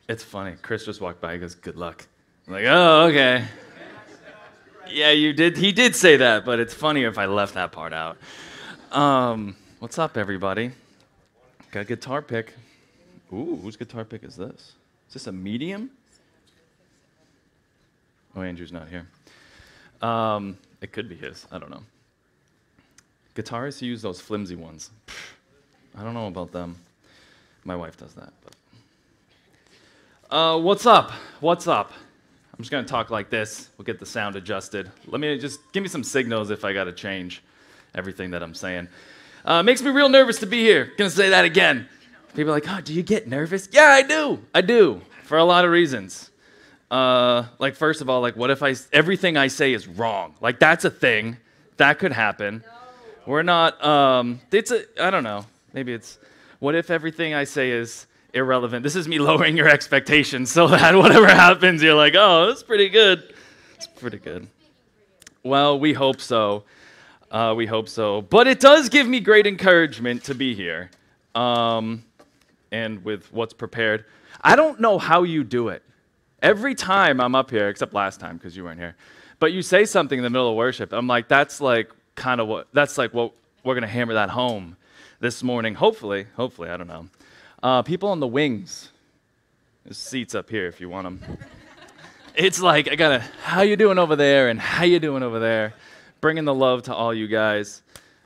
It's funny. Chris just walked by. He goes, "Good luck." I'm like, "Oh, okay." Yeah, you did. He did say that, but it's funnier if I left that part out. What's up, everybody? Got a guitar pick. Ooh, whose guitar pick is this? Is this a medium? Oh, Andrew's not here. It could be his. I don't know. Guitarists use those flimsy ones. I don't know about them. My wife does that. But. What's up? What's up? I'm just going to talk like this. We'll get the sound adjusted. Let me just give me some signals if I got to change everything that I'm saying. Makes me real nervous to be here. Gonna say that again. People are like, "Oh, do you get nervous?" Yeah, I do. I do, for a lot of reasons. Like, first of all, like, what if everything I say is wrong? Like, that's a thing. That could happen. No. We're not, I don't know. Maybe it's, what if everything I say is irrelevant? This is me lowering your expectations so that whatever happens, you're like, "Oh, that's pretty good." It's pretty good. Well, we hope so. We hope so. But it does give me great encouragement to be here. And with what's prepared. I don't know how you do it. Every time I'm up here, except last time because you weren't here, but you say something in the middle of worship, I'm like, that's like what we're going to hammer that home this morning. Hopefully, I don't know. People on the wings. There's seats up here if you want them. It's like, how you doing over there and how you doing over there? Bringing the love to all you guys.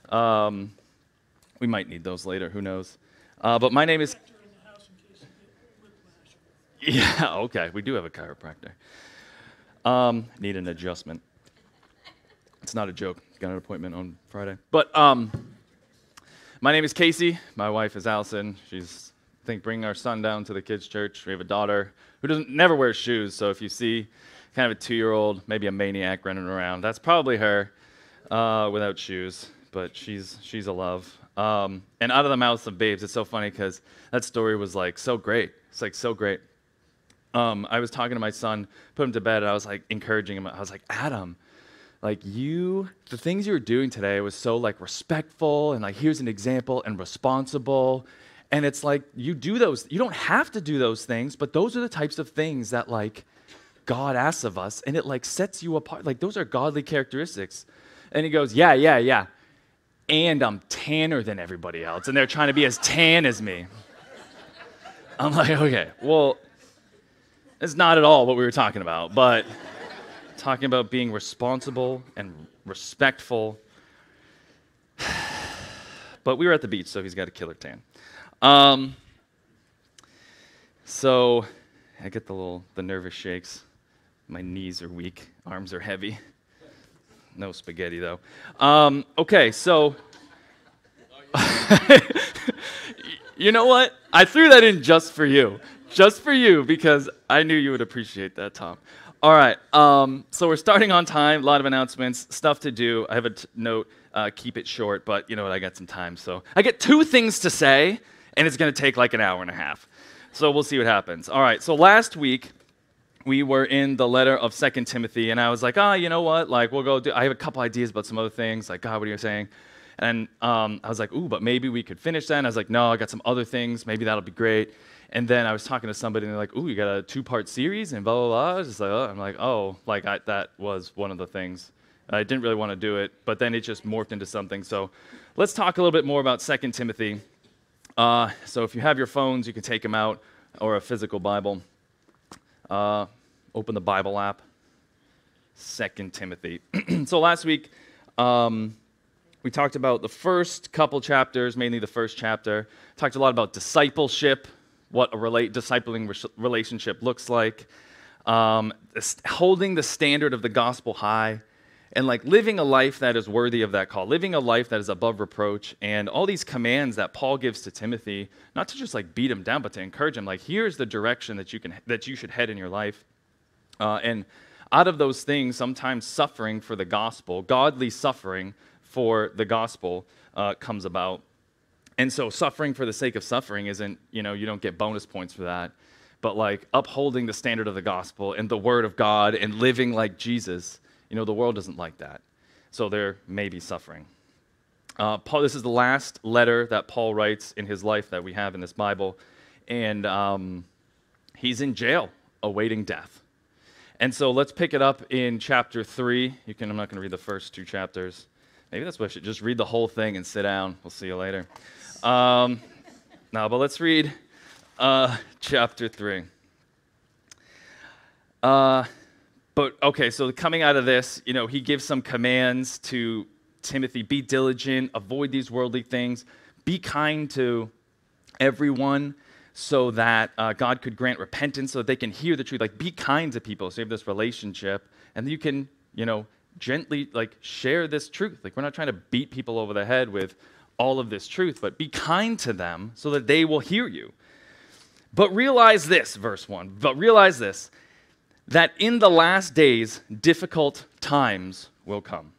We might need those later, who knows. But my name is... Yeah, okay, we do have a chiropractor. Need an adjustment. It's not a joke. Got an appointment on Friday. But my name is Casey. My wife is Allison. She's, I think, bringing our son down to the kids' church. We have a daughter who never wears shoes, so if you see kind of a 2-year-old, maybe a maniac running around, that's probably her without shoes, but she's a love. And out of the mouths of babes, it's so funny because that story was like so great. It's like so great. I was talking to my son, put him to bed, and I was like encouraging him. I was like, "Adam, like the things you were doing today was so like respectful and like here's an example and responsible. And it's like you do those, you don't have to do those things, but those are the types of things that like God asks of us, and it like sets you apart. Like those are godly characteristics." And he goes, yeah. And I'm tanner than everybody else, and they're trying to be as tan as me. I'm like, okay, well, it's not at all what we were talking about, but talking about being responsible and respectful. But we were at the beach, so he's got a killer tan. So I get the nervous shakes. My knees are weak, arms are heavy. No spaghetti, though. Okay, so you know what? I threw that in just for you, because I knew you would appreciate that, Tom. All right, so we're starting on time, a lot of announcements, stuff to do. I have a note, keep it short, but you know what, I got some time. So I get 2 things to say, and it's going to take like an hour and a half. So we'll see what happens. All right, so last week, we were in the letter of 2 Timothy, and I was like, you know what, like we'll go do, I have a couple ideas about some other things, like, God, what are you saying? And I was like, but maybe we could finish that. And I was like, no, I got some other things, maybe that'll be great. And then I was talking to somebody, and they're like, you got a 2-part series, and blah, blah, blah. I was just like, I'm like, that was one of the things. I didn't really want to do it, but then it just morphed into something. So let's talk a little bit more about 2 Timothy. So if you have your phones, you can take them out, or a physical Bible. Open the Bible app, 2 Timothy. So last week, we talked about the first couple chapters, mainly the first chapter. Talked a lot about discipleship, what a discipling relationship looks like, holding the standard of the gospel high, and like living a life that is worthy of that call, living a life that is above reproach, and all these commands that Paul gives to Timothy, not to just like beat him down, but to encourage him. Like, here's the direction that you should head in your life. And out of those things, sometimes suffering for the gospel, godly suffering for the gospel comes about. And so suffering for the sake of suffering isn't, you don't get bonus points for that. But like upholding the standard of the gospel and the word of God and living like Jesus, the world doesn't like that. So there may be suffering. This is the last letter that Paul writes in his life that we have in this Bible. And he's in jail awaiting death. And so let's pick it up in chapter 3. I'm not going to read the first 2 chapters. Maybe that's what I should just read the whole thing and sit down. We'll see you later. No, but let's read chapter 3. So coming out of this, he gives some commands to Timothy. Be diligent, avoid these worldly things, be kind to everyone so that God could grant repentance so that they can hear the truth. Like, be kind to people, so you have this relationship, and you can, gently, share this truth. Like, we're not trying to beat people over the head with all of this truth, but be kind to them so that they will hear you. But realize this, verse 1, that in the last days, difficult times will come.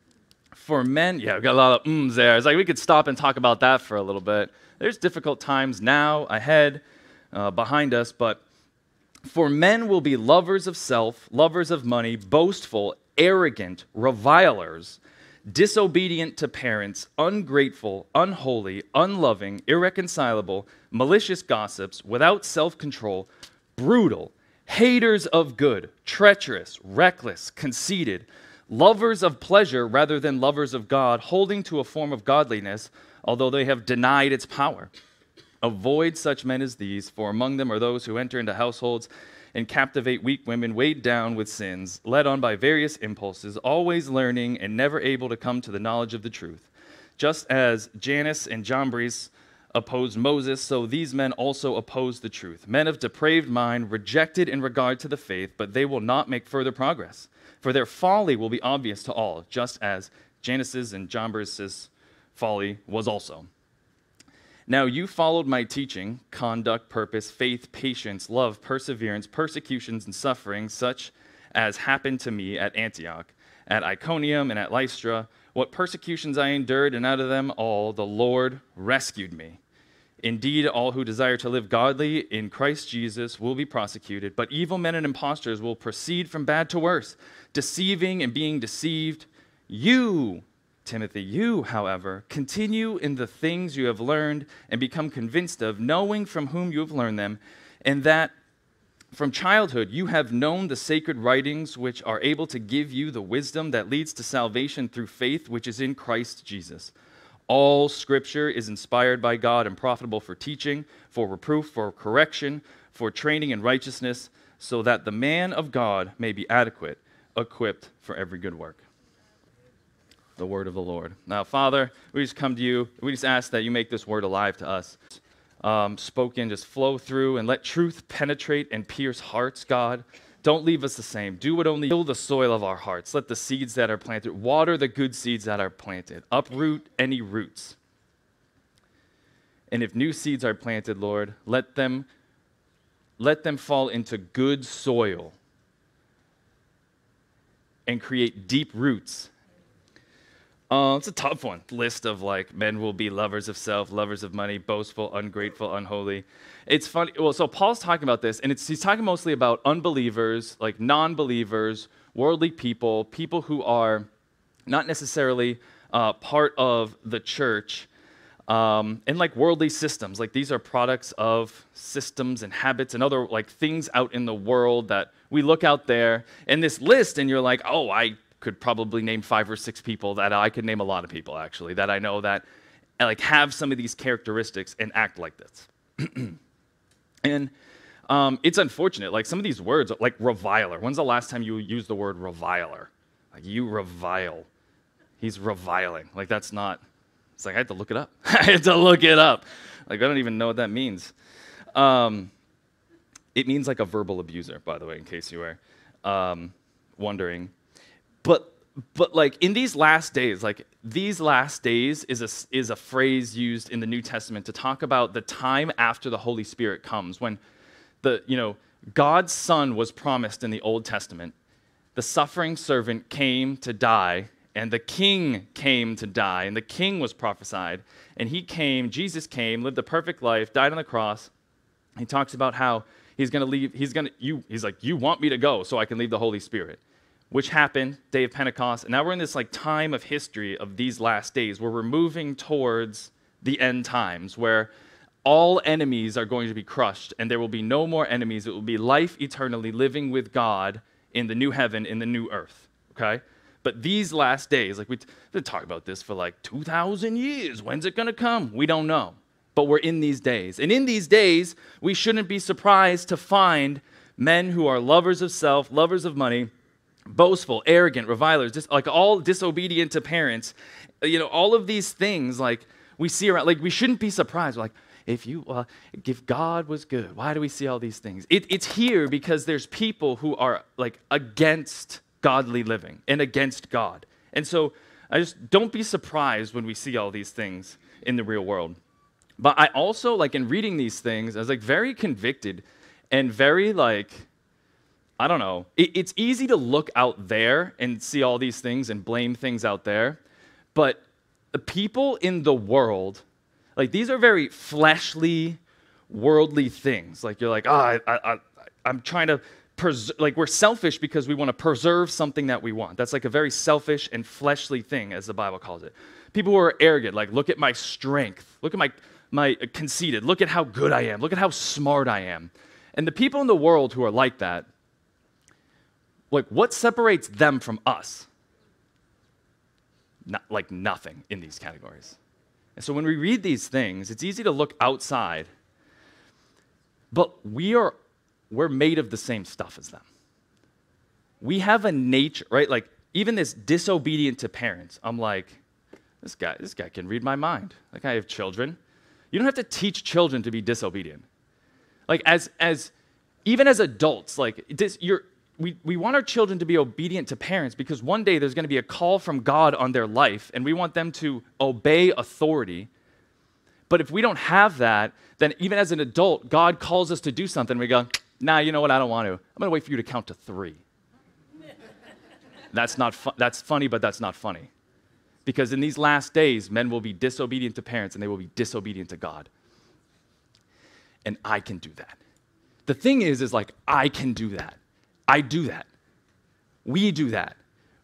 For men, we got a lot of ums there. It's like we could stop and talk about that for a little bit. There's difficult times now, ahead, behind us, but for men will be lovers of self, lovers of money, boastful, arrogant, revilers, disobedient to parents, ungrateful, unholy, unloving, irreconcilable, malicious gossips, without self-control, brutal, haters of good, treacherous, reckless, conceited, lovers of pleasure rather than lovers of God, holding to a form of godliness, although they have denied its power. Avoid such men as these, for among them are those who enter into households and captivate weak women, weighed down with sins, led on by various impulses, always learning and never able to come to the knowledge of the truth. Just as Jannes and Jambres opposed Moses, so these men also oppose the truth. Men of depraved mind, rejected in regard to the faith, but they will not make further progress. For their folly will be obvious to all, just as Jannes' and Jambres' folly was also. Now you followed my teaching, conduct, purpose, faith, patience, love, perseverance, persecutions, and sufferings, such as happened to me at Antioch, at Iconium, and at Lystra. What persecutions I endured, and out of them all the Lord rescued me. Indeed, all who desire to live godly in Christ Jesus will be prosecuted, but evil men and impostors will proceed from bad to worse, deceiving and being deceived. You, Timothy, you, however, continue in the things you have learned and become convinced of, knowing from whom you have learned them, and that from childhood you have known the sacred writings which are able to give you the wisdom that leads to salvation through faith which is in Christ Jesus. All Scripture is inspired by God and profitable for teaching, for reproof, for correction, for training in righteousness, so that the man of God may be adequate, equipped for every good work. The word of the Lord. Now, Father, we just come to you. We just ask that you make this word alive to us. Spoken, just flow through and let truth penetrate and pierce hearts, God. Don't leave us the same. Do what only fill the soil of our hearts. Let the seeds that are planted, water the good seeds that are planted. Uproot any roots. And if new seeds are planted, Lord, let them fall into good soil and create deep roots. It's a tough one. List of men will be lovers of self, lovers of money, boastful, ungrateful, unholy. It's funny. Well, so Paul's talking about this, and he's talking mostly about unbelievers, like non-believers, worldly people, people who are not necessarily part of the church, and worldly systems. These are products of systems and habits and other things out in the world that we look out there in this list, and you're like, oh, I could probably name 5 or 6 people that I could name a lot of people, actually, that I know that have some of these characteristics and act like this. And it's unfortunate. Some of these words, like reviler. When's the last time you used the word reviler? You revile. He's reviling. That's not, it's I had to look it up. I had to look it up. I don't even know what that means. It means a verbal abuser, by the way, in case you were wondering. But in these last days, these last days is a phrase used in the New Testament to talk about the time after the Holy Spirit comes, when God's Son was promised in the Old Testament. The suffering servant came to die, and the King came to die, and the King was prophesied, and Jesus came, lived a perfect life, died on the cross. He talks about how he's going to leave. He's like, you want me to go so I can leave the Holy Spirit. Which happened, day of Pentecost, and now we're in this time of history of these last days where we're moving towards the end times, where all enemies are going to be crushed, and there will be no more enemies. It will be life eternally living with God in the new heaven, in the new earth, okay? But these last days, like we've been talking about this for like 2,000 years. When's it going to come? We don't know. But we're in these days. And in these days, we shouldn't be surprised to find men who are lovers of self, lovers of money, boastful, arrogant, revilers, like all disobedient to parents. All of these things, like we see around, like we shouldn't be surprised. We're like, if God was good, why do we see all these things? It's here because there's people who are like against godly living and against God. And so I just don't be surprised when we see all these things in the real world. But I also, like in reading these things, I was like very convicted and very like, I don't know. It's easy to look out there and see all these things and blame things out there. But the people in the world, like these are very fleshly, worldly things. Like you're like, I'm trying to like we're selfish because we want to preserve something that we want. That's like a very selfish and fleshly thing, as the Bible calls it. People who are arrogant, like look at my strength, look at my conceited, look at how good I am, look at how smart I am. And the people in the world who are like that, like what separates them from us? Like nothing in these categories. And so when we read these things, it's easy to look outside, but we're made of the same stuff as them. We have a nature, right? Like even this disobedient to parents. I'm like, this guy can read my mind. Like I have children. You don't have to teach children to be disobedient. Like even as adults, like we want our children to be obedient to parents because one day there's going to be a call from God on their life, and we want them to obey authority. But if we don't have that, then even as an adult, God calls us to do something, and we go, nah, you know what, I don't want to. I'm going to wait for you to count to 3. That's funny, but that's not funny. Because in these last days, men will be disobedient to parents, and they will be disobedient to God. And I can do that. The thing is like, I can do that. I do that. We do that.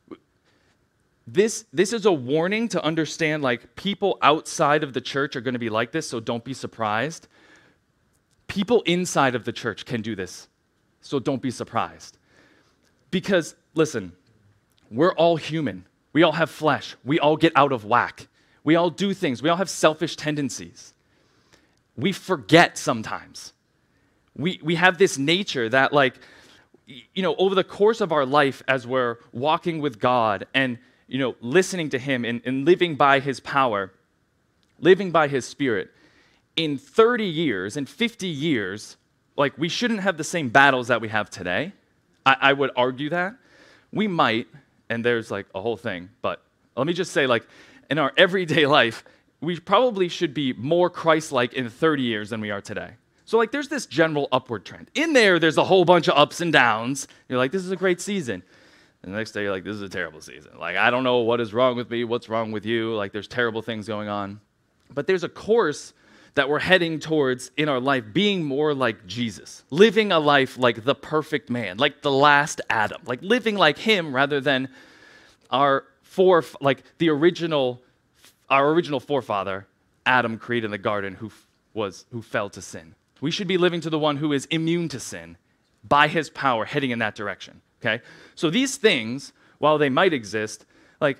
This is a warning to understand, like, people outside of the church are going to be like this, so don't be surprised. People inside of the church can do this, so don't be surprised. Because, listen, we're all human. We all have flesh. We all get out of whack. We all do things. We all have selfish tendencies. We forget sometimes. We have this nature that, like, over the course of our life as we're walking with God and, listening to Him and living by His power, living by His Spirit, in 30 years, in 50 years, like, we shouldn't have the same battles that we have today. I would argue that. We might, and there's, like, a whole thing, but let me just say, like, in our everyday life, we probably should be more Christ-like in 30 years than we are today. So, like, there's this general upward trend. In there's a whole bunch of ups and downs. You're like, this is a great season. And the next day, you're like, this is a terrible season. Like, I don't know what is wrong with me, what's wrong with you. Like, there's terrible things going on. But there's a course that we're heading towards in our life, being more like Jesus, living a life like the perfect man, like the last Adam, like living like him rather than our original forefather, Adam, created in the garden, who fell to sin. We should be living to the one who is immune to sin by his power, heading in that direction, okay? So these things, while they might exist, like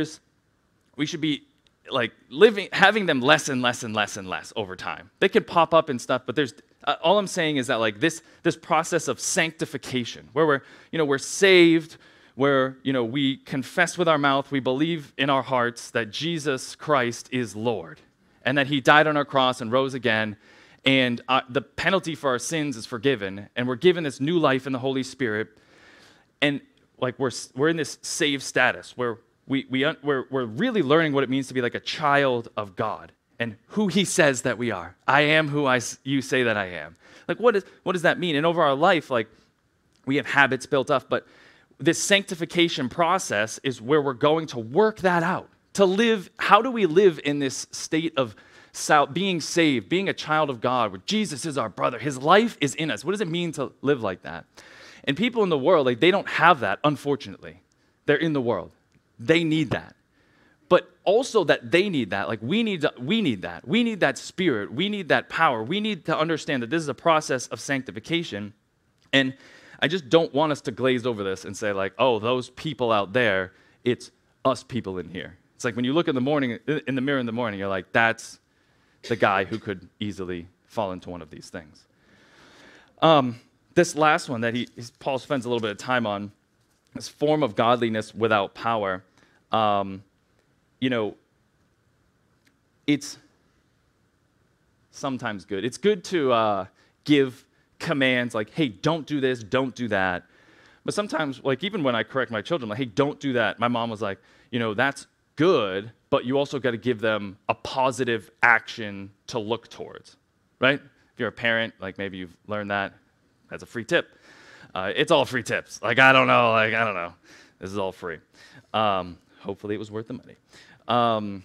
we should be like having them less and less and less and less over time. They can pop up and stuff, but there's, all I'm saying is that like this process of sanctification, where we're saved, where, we confess with our mouth, we believe in our hearts that Jesus Christ is Lord, and that He died on our cross and rose again, and the penalty for our sins is forgiven, and we're given this new life in the Holy Spirit, and like we're in this saved status where we're really learning what it means to be like a child of God and who He says that we are. I am who you say that I am. Like what does that mean? And over our life, like we have habits built up, but this sanctification process is where we're going to work that out. To live, how do we live in this state of being saved, being a child of God, where Jesus is our brother, His life is in us? What does it mean to live like that? And people in the world, like, they don't have that, unfortunately. They're in the world. They need that. but also that they need that. Like we need that. We need that spirit. We need that power. We need to understand that this is a process of sanctification. And I just don't want us to glaze over this and say like, oh, those people out there, it's us people in here. It's like when you look in the mirror in the morning, you're like, that's the guy who could easily fall into one of these things. This last one that Paul spends a little bit of time on, this form of godliness without power. It's sometimes good. It's good to give commands like, hey, don't do this, don't do that. But sometimes, like even when I correct my children, like, hey, don't do that. My mom was like, that's good, but you also got to give them a positive action to look towards, right? If you're a parent, like maybe you've learned that. That's a free tip. It's all free tips. Like, I don't know. This is all free. Hopefully it was worth the money.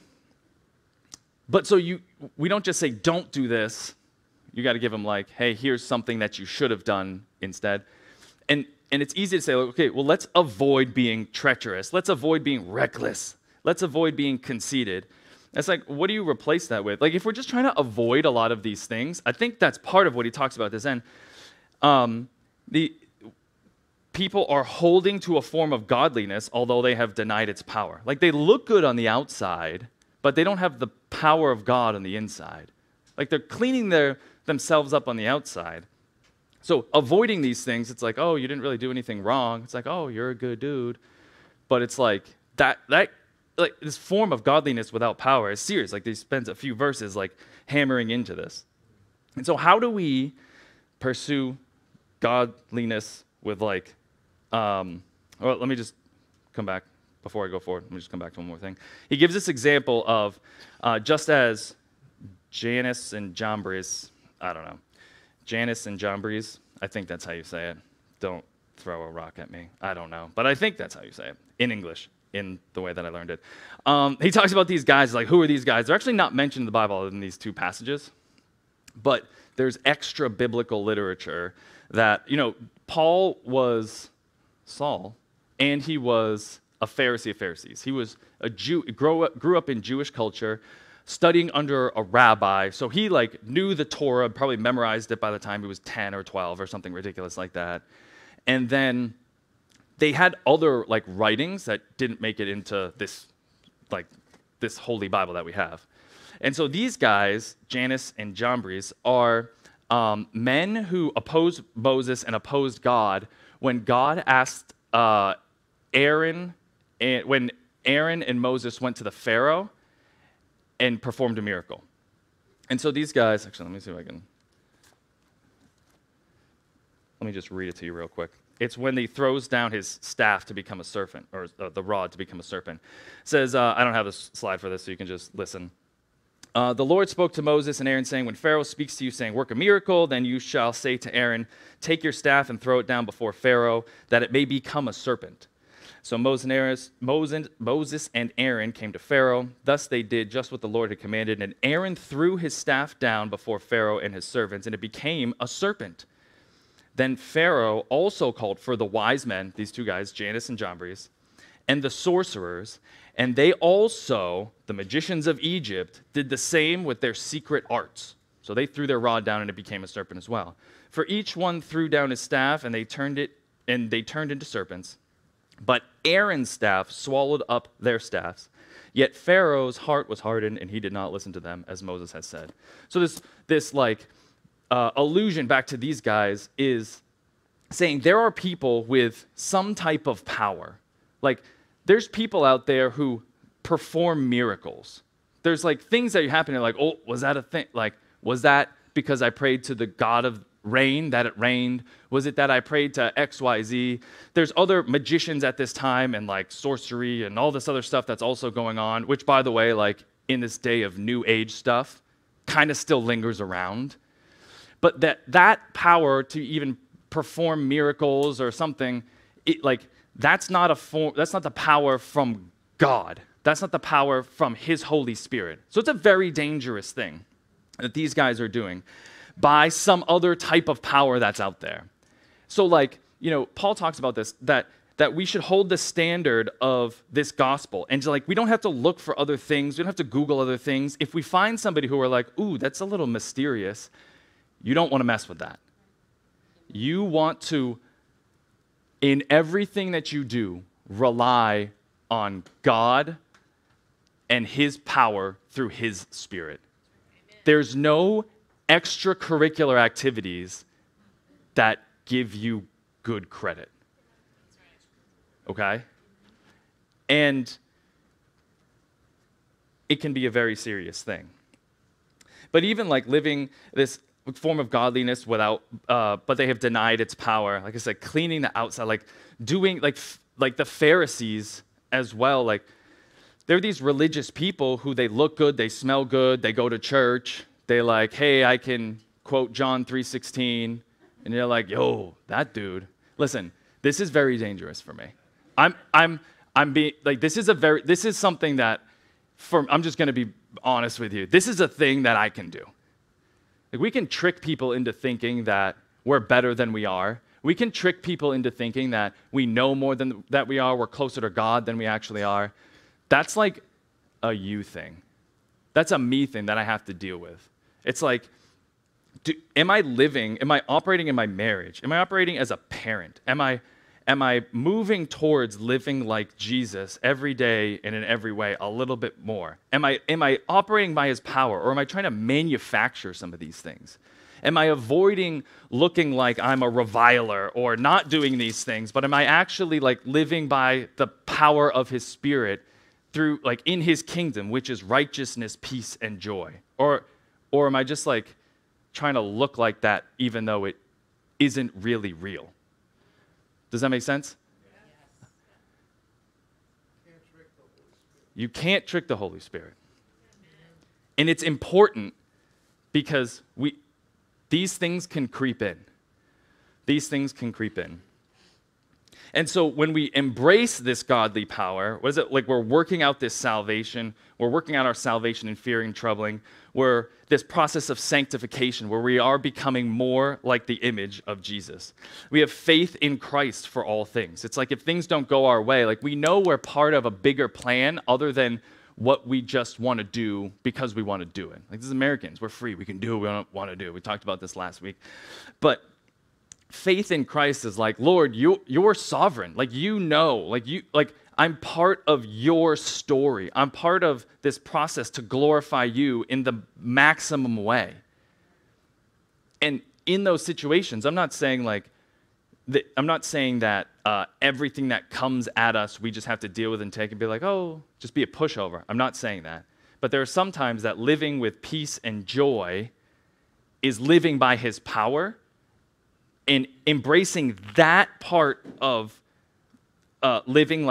But so we don't just say, don't do this. You got to give them like, hey, here's something that you should have done instead. And it's easy to say, like, okay, well, let's avoid being treacherous. Let's avoid being reckless. Let's avoid being conceited. It's like, what do you replace that with? Like, if we're just trying to avoid a lot of these things, I think that's part of what he talks about at this end. The people are holding to a form of godliness, although they have denied its power. Like, they look good on the outside, but they don't have the power of God on the inside. Like, they're cleaning themselves up on the outside. So avoiding these things, it's like, oh, you didn't really do anything wrong. It's like, oh, you're a good dude. But it's like that like this form of godliness without power is serious. Like, he spends a few verses like hammering into this. And so how do we pursue godliness with like, well, let me just come back before I go forward. Let me just come back to one more thing. He gives this example of just as Jannes and Jambres, Jannes and Jambres, I think that's how you say it. Don't throw a rock at me. I don't know. But I think that's how you say it in English, in the way that I learned it. He talks about these guys, like, who are these guys? They're actually not mentioned in the Bible other than these two passages. But there's extra biblical literature that, Paul was Saul, and he was a Pharisee of Pharisees. He was a Jew, grew up in Jewish culture, studying under a rabbi. So he knew the Torah, probably memorized it by the time he was 10 or 12 or something ridiculous like that. And then they had other writings that didn't make it into this holy Bible that we have. And so these guys, Jannes and Jambres, are men who opposed Moses and opposed God when God asked Aaron, and when Aaron and Moses went to the Pharaoh and performed a miracle. And so these guys, actually, let me see if I can, let me just read it to you real quick. It's when he throws down his staff to become a serpent, or the rod to become a serpent. It says, I don't have a slide for this, so you can just listen. The Lord spoke to Moses and Aaron, saying, when Pharaoh speaks to you, saying, work a miracle, then you shall say to Aaron, take your staff and throw it down before Pharaoh, that it may become a serpent. So Moses and Aaron came to Pharaoh. Thus they did just what the Lord had commanded. And Aaron threw his staff down before Pharaoh and his servants, and it became a serpent. Then Pharaoh also called for the wise men, these two guys, Jannes and Jambres, and the sorcerers, and they also, the magicians of Egypt, did the same with their secret arts. So they threw their rod down, and it became a serpent as well. For each one threw down his staff, and they turned into serpents. But Aaron's staff swallowed up their staffs. Yet Pharaoh's heart was hardened, and he did not listen to them, as Moses had said. So this allusion back to these guys is saying there are people with some type of power. There's people out there who perform miracles. There's things that happen, and oh, was that a thing? Was that because I prayed to the God of rain that it rained? Was it that I prayed to XYZ? There's other magicians at this time and sorcery and all this other stuff that's also going on, which, by the way, in this day of new age stuff, kind of still lingers around. But that power to even perform miracles or something, that's not the power from God. That's not the power from His Holy Spirit. So it's a very dangerous thing that these guys are doing by some other type of power that's out there. So Paul talks about this, that that we should hold the standard of this gospel. And like, we don't have to look for other things. We don't have to Google other things. If we find somebody who are like, ooh, that's a little mysterious, you don't want to mess with that. You want to, in everything that you do, rely on God and his power through his Spirit. Amen. There's no extracurricular activities that give you good credit. Okay? And it can be a very serious thing. But even like living this form of godliness without, but they have denied its power. Like I said, cleaning the outside, like doing, like the Pharisees as well. Like they're these religious people who they look good, they smell good, they go to church. They like, hey, I can quote John 3:16, and you're like, yo, that dude. Listen, this is very dangerous for me. I'm being like, this is something that, I'm just going to be honest with you. This is a thing that I can do. Like, we can trick people into thinking that we're better than we are. We can trick people into thinking that we know more than that we are. We're closer to God than we actually are. That's like a you thing. That's a me thing that I have to deal with. It's like, am I operating in my marriage? Am I operating as a parent? Am I moving towards living like Jesus every day and in every way a little bit more? Am I operating by his power, or am I trying to manufacture some of these things? Am I avoiding looking like I'm a reviler or not doing these things, but am I actually like living by the power of his Spirit through like in his kingdom, which is righteousness, peace, and joy? Or am I just like trying to look like that even though it isn't really real? Does that make sense? Yes. You can't trick the Holy Spirit. And it's important because these things can creep in. These things can creep in. And so when we embrace this godly power, what is it like? We're working out this salvation. We're working out our salvation in fearing, troubling. We're this process of sanctification where we are becoming more like the image of Jesus. We have faith in Christ for all things. It's like if things don't go our way, like we know we're part of a bigger plan other than what we just want to do because we want to do it. Like this is Americans, we're free. We can do what we want to do. We talked about this last week. But faith in Christ is like, Lord, you're sovereign. Like, you know, like I'm part of your story. I'm part of this process to glorify you in the maximum way. And in those situations, I'm not saying that everything that comes at us, we just have to deal with and take and be like, oh, just be a pushover. I'm not saying that. But there are some times that living with peace and joy is living by his power, and embracing that part of living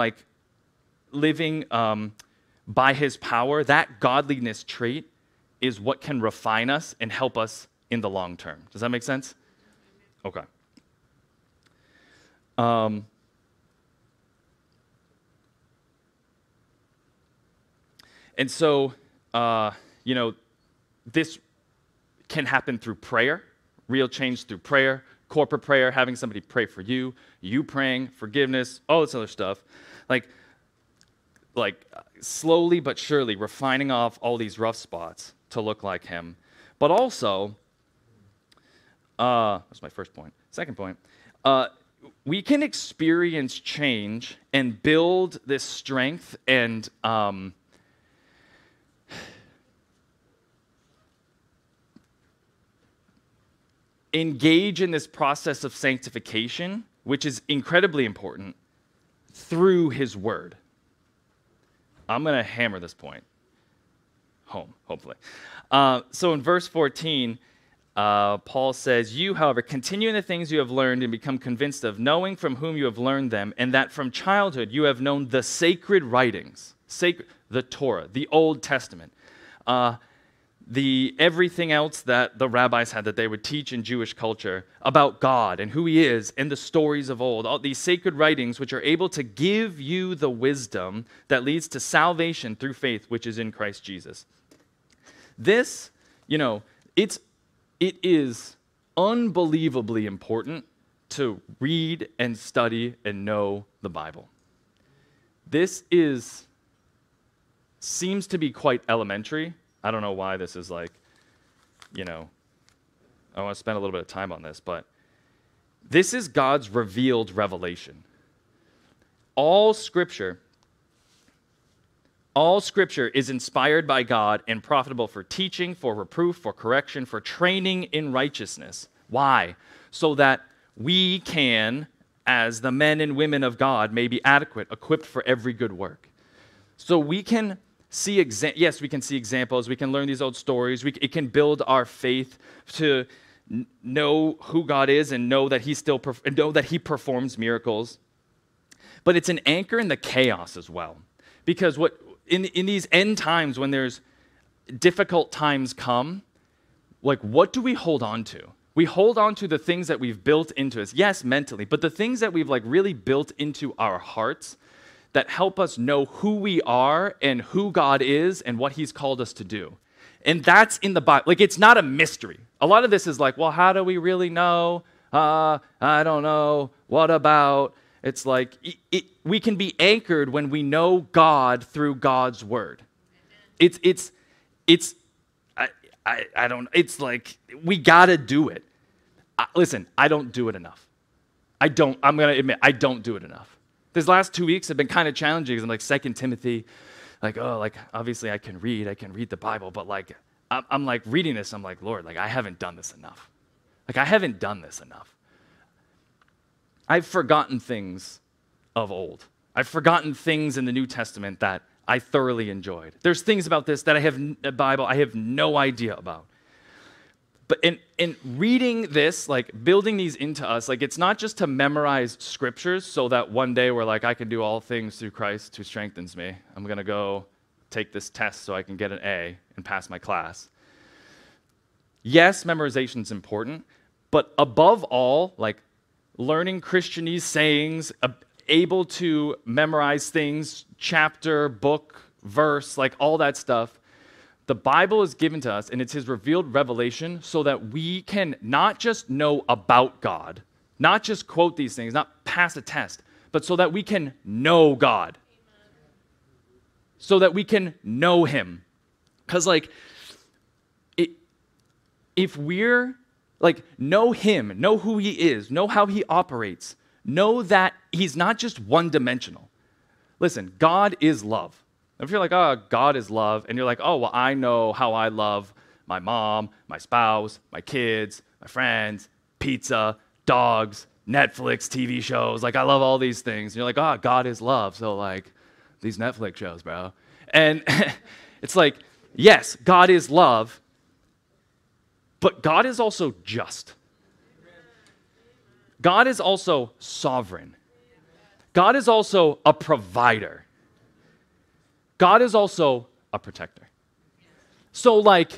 by his power, that godliness trait is what can refine us and help us in the long term. Does that make sense? Okay. And so, this can happen through prayer, real change through prayer, corporate prayer, having somebody pray for you, you praying, forgiveness, all this other stuff. Like slowly but surely refining off all these rough spots to look like him. But also, that's my first point. Second point, we can experience change and build this strength and engage in this process of sanctification, which is incredibly important, through his word. I'm going to hammer this point home, hopefully. So in verse 14, Paul says, you, however, continue in the things you have learned and become convinced of, knowing from whom you have learned them, and that from childhood you have known the sacred writings, the Torah, the Old Testament, everything else that the rabbis had that they would teach in Jewish culture about God and who he is and the stories of old, all these sacred writings which are able to give you the wisdom that leads to salvation through faith, which is in Christ Jesus. This, it is unbelievably important to read and study and know the Bible. This seems to be quite elementary. I don't know why this is like, I want to spend a little bit of time on this, but this is God's revealed revelation. All Scripture is inspired by God and profitable for teaching, for reproof, for correction, for training in righteousness. Why? So that we can, as the men and women of God, may be adequate, equipped for every good work. So we can see, we can see examples, we can learn these old stories, it can build our faith to know who God is and know that He performs miracles. But it's an anchor in the chaos as well. Because in these end times, when there's difficult times come, like, what do we hold on to? We hold on to the things that we've built into us, yes, mentally, but the things that we've really built into our hearts that help us know who we are and who God is and what He's called us to do. And that's in the Bible. It's not a mystery. A lot of this is well, how do we really know? I don't know. What about? It's we can be anchored when we know God through God's word. I don't, it's we gotta do it. Listen, I don't do it enough. I'm gonna admit, I don't do it enough. These last 2 weeks have been kind of challenging because I'm 2 Timothy, obviously I can read the Bible, but I'm reading this, I'm Lord, I haven't done this enough. I haven't done this enough. I've forgotten things of old. I've forgotten things in the New Testament that I thoroughly enjoyed. There's things about this that I have no idea about. But in reading this, building these into us, it's not just to memorize scriptures so that one day we're I can do all things through Christ who strengthens me. I'm going to go take this test so I can get an A and pass my class. Yes, memorization is important, but above all, learning Christianese sayings, able to memorize things, chapter, book, verse, all that stuff. The Bible is given to us, and it's His revealed revelation so that we can not just know about God, not just quote these things, not pass a test, but so that we can know God. Amen. So that we can know Him. Because, if we're, know Him, know who He is, know how He operates, know that He's not just one-dimensional. Listen, God is love. If you're God is love, and you're oh, well, I know how I love my mom, my spouse, my kids, my friends, pizza, dogs, Netflix, TV shows. I love all these things. And you're God is love. So, these Netflix shows, bro. And it's yes, God is love, but God is also just. God is also sovereign. God is also a provider. God is also a protector. So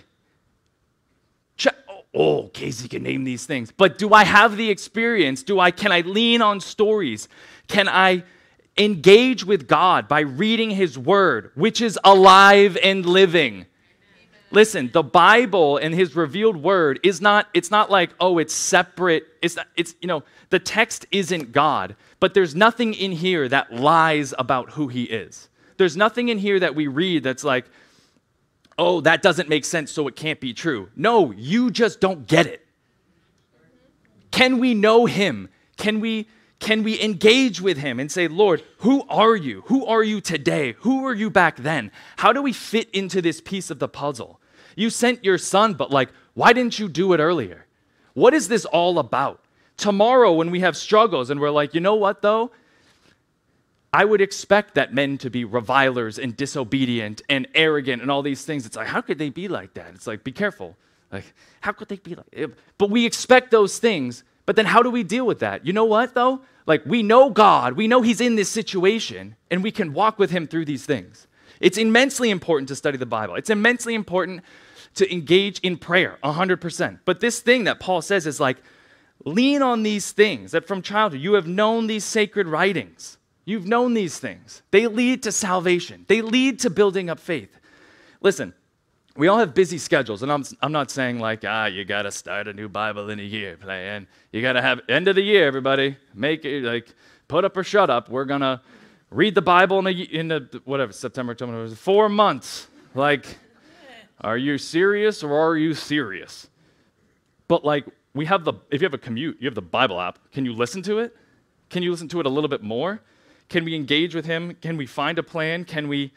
Casey can name these things, but do I have the experience? Can I lean on stories? Can I engage with God by reading His word, which is alive and living? Listen, the Bible and His revealed word it's not it's separate. The text isn't God, but there's nothing in here that lies about who He is. There's nothing in here that we read that's oh, that doesn't make sense, so it can't be true. No, you just don't get it. Can we know Him? Can we engage with Him and say, Lord, who are you? Who are you today? Who were you back then? How do we fit into this piece of the puzzle? You sent your Son, but why didn't you do it earlier? What is this all about? Tomorrow when we have struggles and we're you know what though? I would expect that men to be revilers and disobedient and arrogant and all these things. It's how could they be like that? It's be careful. How could they be But we expect those things, but then how do we deal with that? You know what, though? We know God. We know He's in this situation, and we can walk with Him through these things. It's immensely important to study the Bible. It's immensely important to engage in prayer, 100%. But this thing that Paul says is lean on these things that from childhood you have known these sacred writings. You've known these things. They lead to salvation. They lead to building up faith. Listen, we all have busy schedules, and I'm not saying like, you got to start a new Bible in a year plan. You got to have end of the year, everybody. Make it like put up or shut up. We're going to read the Bible in the whatever, September, October, 4 months. Like, are you serious or are you serious? But like, if you have a commute, you have the Bible app. Can you listen to it? Can you listen to it a little bit more? Can we engage with him? Can we find a plan? Can we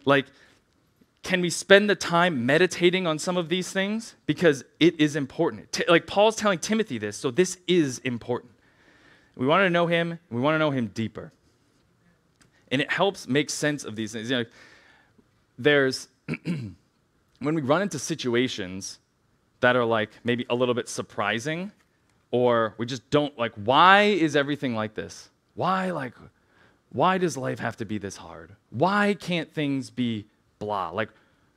spend the time meditating on some of these things? Because it is important. Like Paul's telling Timothy this, so this is important. We want to know him. We want to know him deeper. And it helps make sense of these things. You know, there's, when we run into situations that are like maybe a little bit surprising, or we just don't, like, why is everything like this? Why does life have to be this hard? Why can't things be blah? Like,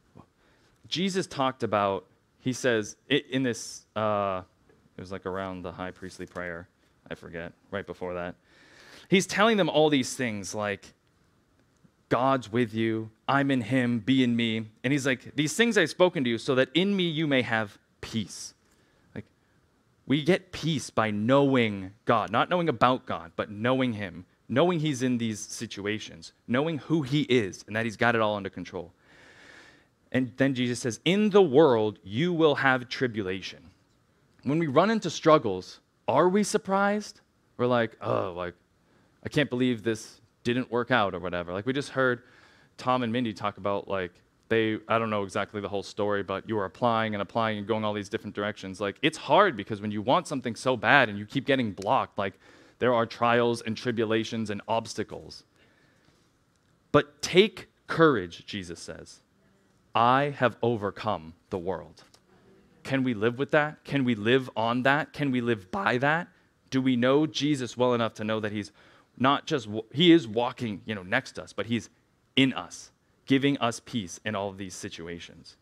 Jesus talked about, he says, in this, it was like around the high priestly prayer, I forget, right before that. He's telling them all these things like, God's with you, I'm in him, be in me. And he's like, these things I've spoken to you so that in me you may have peace. Like, we get peace by knowing God, not knowing about God, but knowing him, knowing he's in these situations, knowing who he is and that he's got it all under control. And then Jesus says, in the world, you will have tribulation. When we run into struggles, are we surprised? We're like, oh, like, I can't believe this didn't work out or whatever. Like we just heard Tom and Mindy talk about like I don't know exactly the whole story, but you were applying and going all these different directions. Like it's hard because when you want something so bad and you keep getting blocked, like there are trials and tribulations and obstacles. But take courage, Jesus says. I have overcome the world. Can we live with that? Can we live on that? Can we live by that? Do we know Jesus well enough to know that he's not just, he is walking, next to us, but he's in us, giving us peace in all of these situations.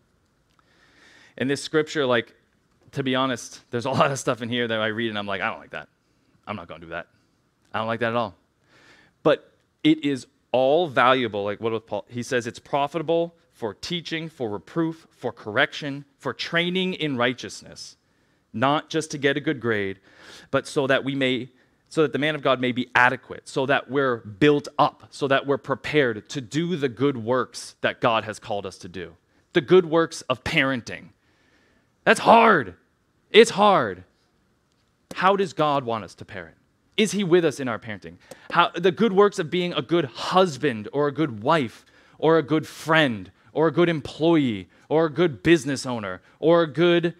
In this scripture, like, to be honest, there's a lot of stuff in here that I read and I'm like, I don't like that. I'm not going to do that. I don't like that at all. But it is all valuable, like what with Paul, he says it's profitable for teaching, for reproof, for correction, for training in righteousness, not just to get a good grade, but so that the man of God may be adequate, so that we're built up, so that we're prepared to do the good works that God has called us to do. The good works of parenting. That's hard. It's hard. How does God want us to parent? Is he with us in our parenting? The good works of being a good husband or a good wife or a good friend or a good employee or a good business owner or a good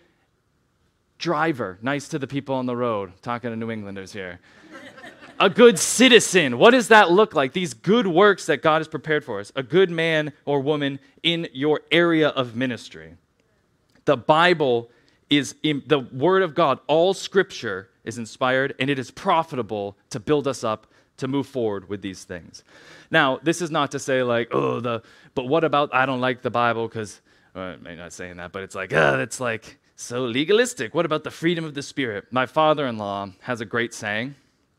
driver. Nice to the people on the road. Talking to New Englanders here. A good citizen. What does that look like? These good works that God has prepared for us. A good man or woman in your area of ministry. The Bible is the Word of God. All Scripture is inspired, and it is profitable to build us up to move forward with these things. Now, this is not to say like, but what about I don't like the Bible because, I'm not saying that, but it's like, it's like so legalistic. What about the freedom of the Spirit? My father-in-law has a great saying.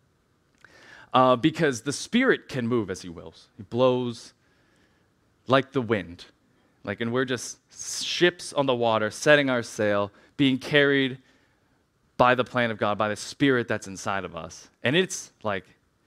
Because the Spirit can move as he wills. He blows like the wind. And we're just ships on the water, setting our sail, being carried by the plan of God, by the Spirit that's inside of us. And it's like,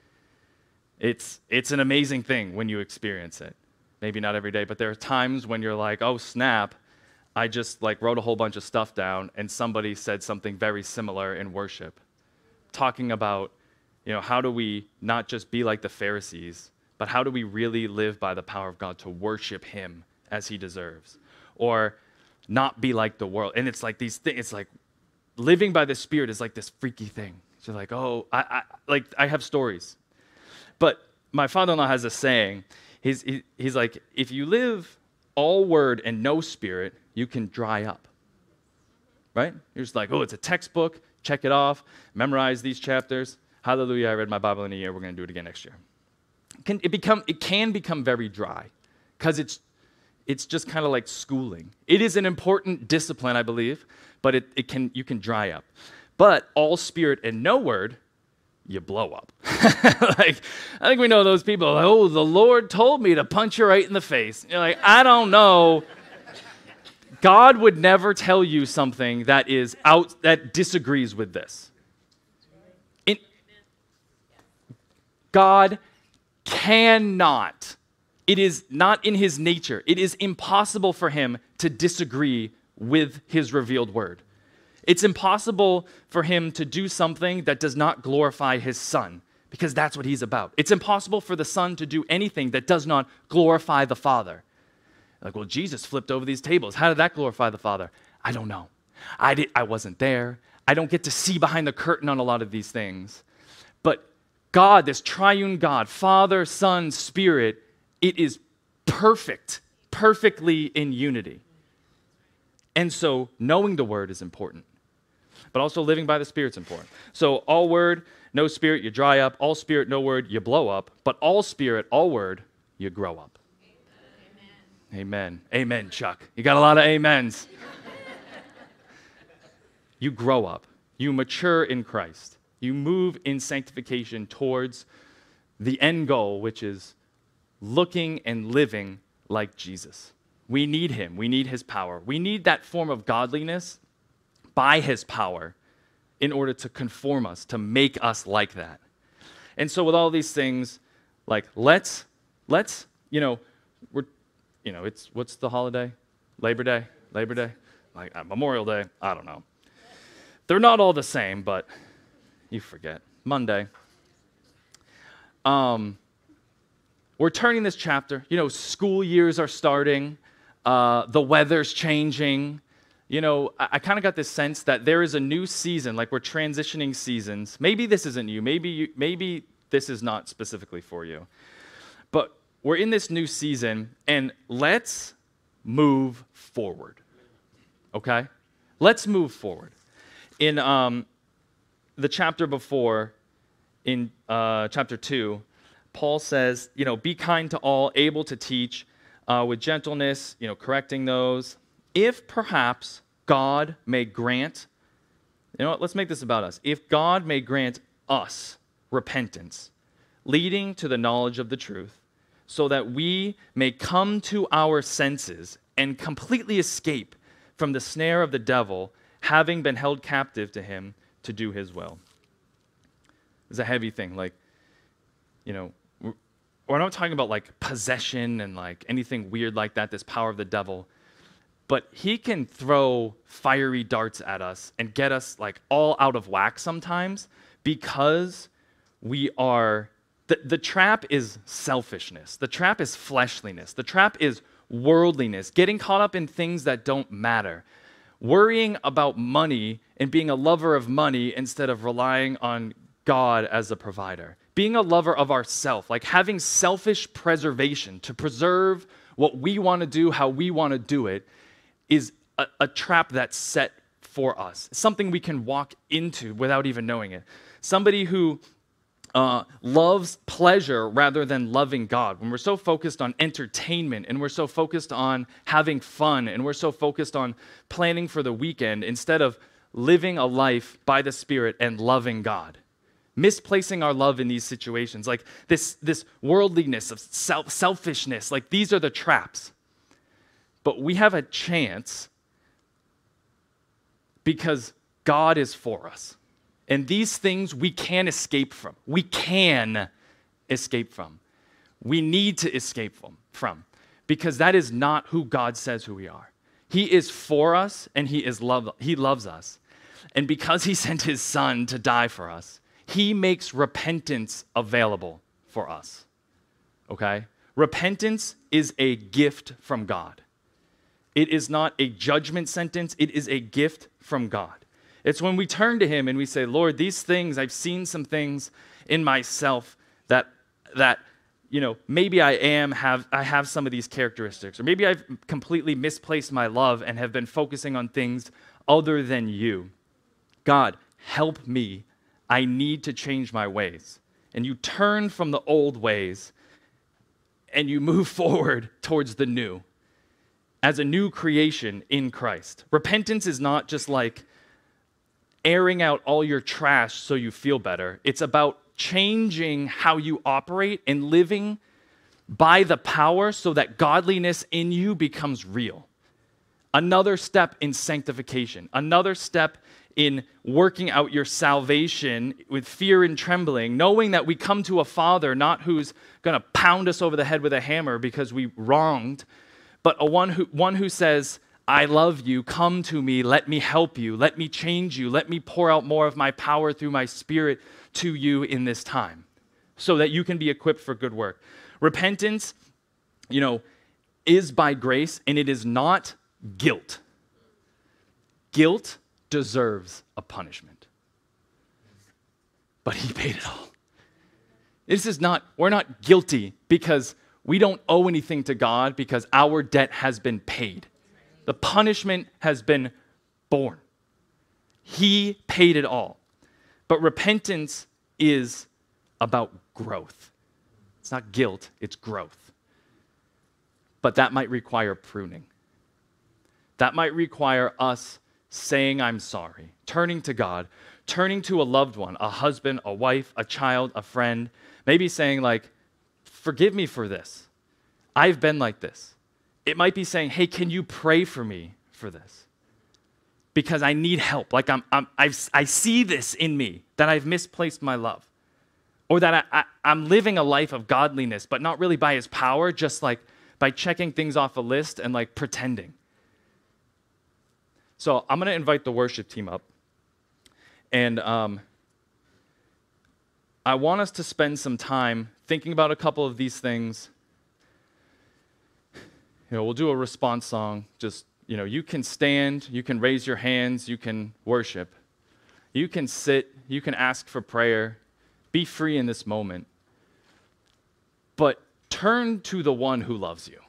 it's an amazing thing when you experience it. Maybe not every day, but there are times when you're like, oh, snap. I just wrote a whole bunch of stuff down, and somebody said something very similar in worship, talking about, how do we not just be like the Pharisees, but how do we really live by the power of God to worship him as he deserves? Or not be like the world. And it's like these things, it's like living by the Spirit is like this freaky thing. So like, oh, I have stories. But my father-in-law has a saying. He's like, if you live all word and no spirit, you can dry up. Right? You're just like, oh, it's a textbook. Check it off. Memorize these chapters. Hallelujah, I read my Bible in a year. We're going to do it again next year. It can become very dry because it's just kind of like schooling. It is an important discipline, I believe, but you can dry up. But all spirit and no word, you blow up. I think we know those people. Oh, the Lord told me to punch you right in the face. You're like, I don't know. God would never tell you something that disagrees with this. God cannot. It is not in his nature. It is impossible for him to disagree with his revealed word. It's impossible for him to do something that does not glorify his Son, because that's what he's about. It's impossible for the Son to do anything that does not glorify the Father. Like, well, Jesus flipped over these tables. How did that glorify the Father? I don't know. I wasn't there. I don't get to see behind the curtain on a lot of these things. But God, this triune God, Father, Son, Spirit, it is perfect, perfectly in unity. And so knowing the word is important. But also living by the Spirit's important. So all word, no spirit, you dry up. All spirit, no word, you blow up. But all spirit, all word, you grow up. Amen. Amen. Amen, Chuck. You got a lot of amens. You grow up. You mature in Christ. You move in sanctification towards the end goal, which is looking and living like Jesus. We need him. We need his power. We need that form of godliness by his power in order to conform us, to make us like that. And so with all these things, like let's, what's the holiday? Labor Day? Like Memorial Day? I don't know. They're not all the same, but you forget. Monday. We're turning this chapter. School years are starting. The weather's changing. I kind of got this sense that there is a new season, like we're transitioning seasons. Maybe this isn't you. Maybe this is not specifically for you. But we're in this new season, and let's move forward. Okay? Let's move forward. In the chapter before, in chapter 2, Paul says, be kind to all, able to teach with gentleness, correcting those. If perhaps God may grant, let's make this about us. If God may grant us repentance, leading to the knowledge of the truth, so that we may come to our senses and completely escape from the snare of the devil, having been held captive to him to do his will. It's a heavy thing. We're not talking about like possession and like anything weird like that, this power of the devil. But he can throw fiery darts at us and get us like all out of whack sometimes because we are, the trap is selfishness. The trap is fleshliness. The trap is worldliness, getting caught up in things that don't matter. Worrying about money and being a lover of money instead of relying on God as a provider. Being a lover of ourself, like having selfish preservation to preserve what we want to do, how we want to do it, is a trap that's set for us. It's something we can walk into without even knowing it. Somebody who loves pleasure rather than loving God. When we're so focused on entertainment and we're so focused on having fun and we're so focused on planning for the weekend instead of living a life by the Spirit and loving God. Misplacing our love in these situations, like this worldliness of selfishness, like these are the traps. But we have a chance because God is for us. And these things we can escape from. We can escape from. We need to escape from because that is not who God says who we are. He is for us and he loves us. And because he sent his Son to die for us, he makes repentance available for us. Okay? Repentance is a gift from God. It is not a judgment sentence. It is a gift from God. It's when we turn to him and we say, Lord, these things, I've seen some things in myself that maybe I have some of these characteristics, or maybe I've completely misplaced my love and have been focusing on things other than you. God, help me. I need to change my ways. And you turn from the old ways and you move forward towards the new as a new creation in Christ. Repentance is not just like airing out all your trash so you feel better. It's about changing how you operate and living by the power so that godliness in you becomes real. another step in sanctification, another step in working out your salvation with fear and trembling, knowing that we come to a Father not who's going to pound us over the head with a hammer because we wronged, but one who says, I love you, come to me, let me help you, let me change you, let me pour out more of my power through my Spirit to you in this time so that you can be equipped for good work. Repentance, is by grace, and it is not guilt. Guilt deserves a punishment. But he paid it all. We're not guilty because we don't owe anything to God because our debt has been paid. The punishment has been borne. He paid it all. But repentance is about growth. It's not guilt, it's growth. But that might require pruning. That might require us saying, I'm sorry, turning to God, turning to a loved one, a husband, a wife, a child, a friend, maybe saying like, forgive me for this. I've been like this. It might be saying, hey, can you pray for me for this? Because I need help. Like I see this in me, that I've misplaced my love. Or that I'm living a life of godliness, but not really by his power, just like by checking things off a list and like pretending. So I'm going to invite the worship team up. And I want us to spend some time thinking about a couple of these things. We'll do a response song. Just, you can stand, you can raise your hands, you can worship. You can sit, you can ask for prayer. Be free in this moment. But turn to the one who loves you.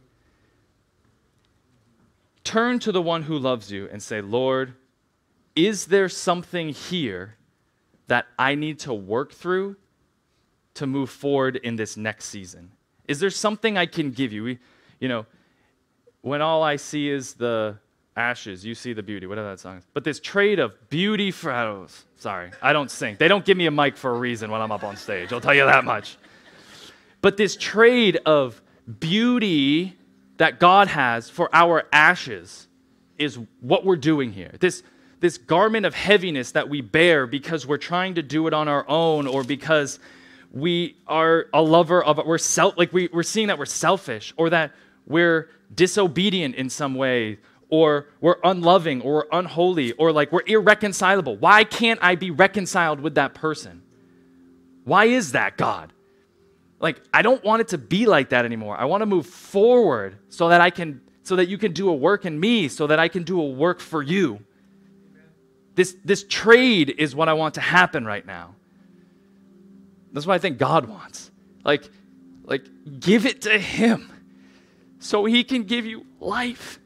Turn to the one who loves you and say, Lord, is there something here that I need to work through to move forward in this next season? Is there something I can give you? When all I see is the ashes, you see the beauty, whatever that song is. But this trade of beauty for, sorry, I don't sing. They don't give me a mic for a reason when I'm up on stage, I'll tell you that much. But this trade of beauty that God has for our ashes is what we're doing here. This garment of heaviness that we bear because we're trying to do it on our own or because we are a lover of it. We're seeing that we're selfish or that we're disobedient in some way or we're unloving or we're unholy or like we're irreconcilable. Why can't I be reconciled with that person? Why is that, God? Like, I don't want it to be like that anymore. I want to move forward so that you can do a work in me, so that I can do a work for you. This trade is what I want to happen right now. That's what I think God wants. Like give it to him so he can give you life.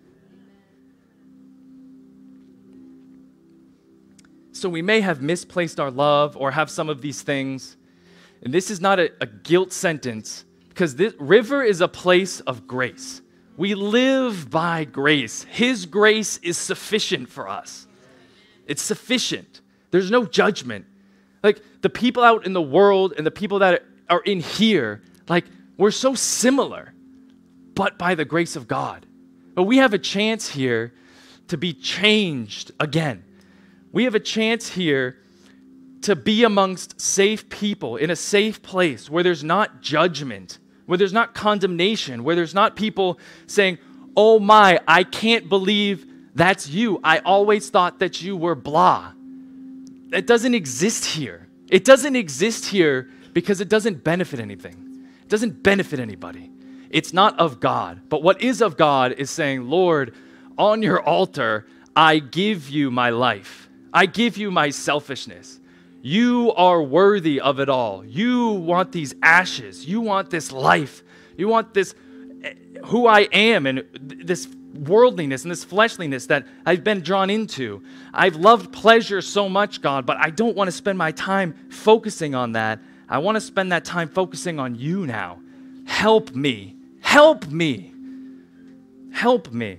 So we may have misplaced our love or have some of these things. And this is not a guilt sentence because this river is a place of grace. We live by grace. His grace is sufficient for us. It's sufficient. There's no judgment. Like the people out in the world and the people that are in here, like we're so similar, but by the grace of God. But we have a chance here to be changed again. We have a chance here to be amongst safe people in a safe place where there's not judgment, where there's not condemnation, where there's not people saying, oh my, I can't believe that's you. I always thought that you were blah. That doesn't exist here. It doesn't exist here because it doesn't benefit anything. It doesn't benefit anybody. It's not of God. But what is of God is saying, Lord, on your altar, I give you my life. I give you my selfishness. You are worthy of it all. You want these ashes. You want this life. You want this, who I am and this worldliness and this fleshliness that I've been drawn into. I've loved pleasure so much, God, but I don't want to spend my time focusing on that. I want to spend that time focusing on you now. Help me. Help me. Help me.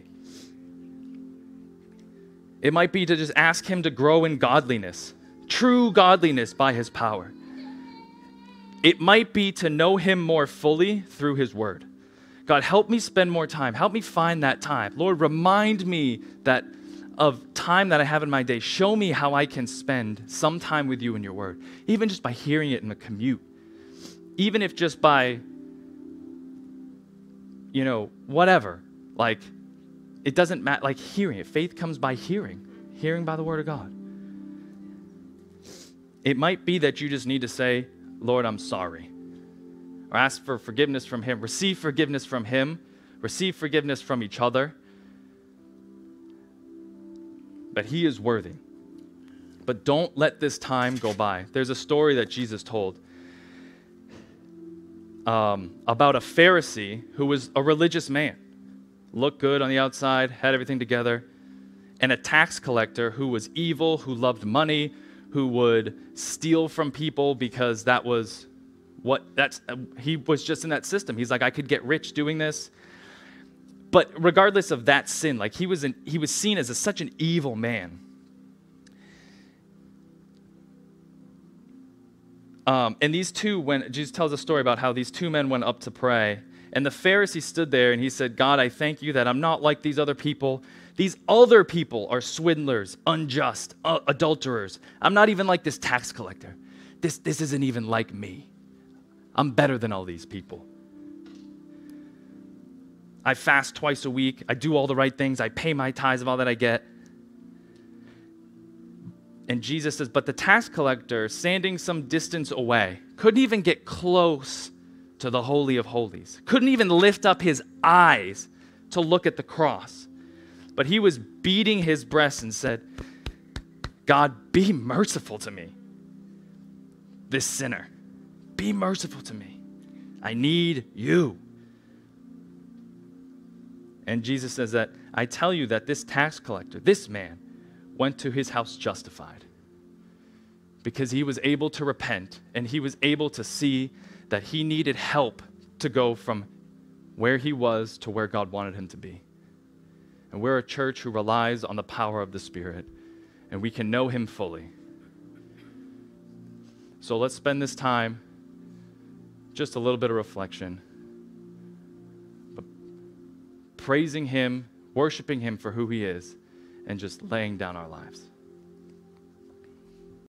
It might be to just ask him to grow in godliness. True godliness by his power. It might be to know him more fully through his word. God, help me spend more time. Help me find that time. Lord, remind me that of time that I have in my day. Show me how I can spend some time with you in your word, even just by hearing it in the commute. Even if just by, whatever. Like, it doesn't matter. Like, hearing it. Faith comes by hearing by the word of God. It might be that you just need to say, Lord, I'm sorry. Or ask for forgiveness from him. Receive forgiveness from him. Receive forgiveness from each other. But he is worthy. But don't let this time go by. There's a story that Jesus told about a Pharisee who was a religious man. Looked good on the outside, had everything together. And a tax collector who was evil, who loved money, who would steal from people because he was just in that system. He's like, I could get rich doing this. But regardless of that sin, like he was seen as such an evil man. And these two, when Jesus tells a story about how these two men went up to pray, and the Pharisee stood there and he said, God, I thank you that I'm not like these other people. These other people are swindlers, unjust, adulterers. I'm not even like this tax collector. This isn't even like me. I'm better than all these people. I fast twice a week. I do all the right things. I pay my tithes of all that I get. And Jesus says, but the tax collector, standing some distance away, couldn't even get close to the Holy of Holies. Couldn't even lift up his eyes to look at the cross. But he was beating his breast and said, God, be merciful to me, this sinner. Be merciful to me. I need you. And Jesus says that, I tell you that this tax collector, this man, went to his house justified because he was able to repent and he was able to see that he needed help to go from where he was to where God wanted him to be. And we're a church who relies on the power of the Spirit, and we can know him fully. So let's spend this time, just a little bit of reflection, but praising him, worshiping him for who he is, and just laying down our lives.